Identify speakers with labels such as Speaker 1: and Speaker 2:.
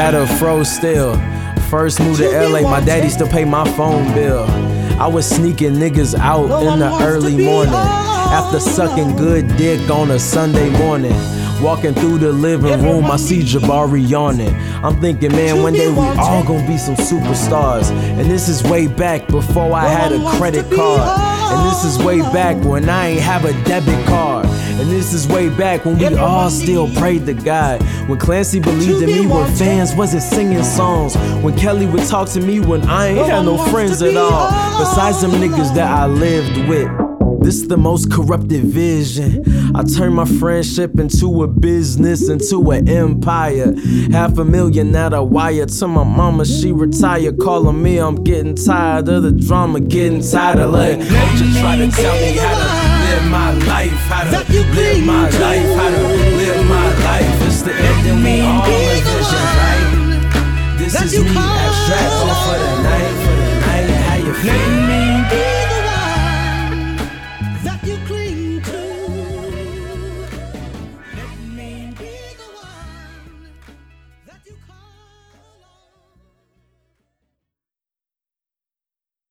Speaker 1: had a fro still. First moved to LA, my daddy still pay my phone bill. I was sneaking niggas out in the early morning, after sucking good dick on a Sunday morning. Walking through the living room, I see Jabari yawning. I'm thinking, man, one day we all gonna be some superstars. And this is way back before I had a credit card. And this is way back when I ain't have a debit card. And this is way back when we all still prayed to God. When Clancy believed in me when fans wasn't singing songs. When Kelly would talk to me when I ain't had no friends at all, besides them niggas that I lived with. This the most corrupted vision. I turned my friendship into a business, into an empire. $500,000 at a wire to my mama, she retired. Calling me, I'm getting tired of the drama, getting tired of letting nature try to tell me how to live my life, how to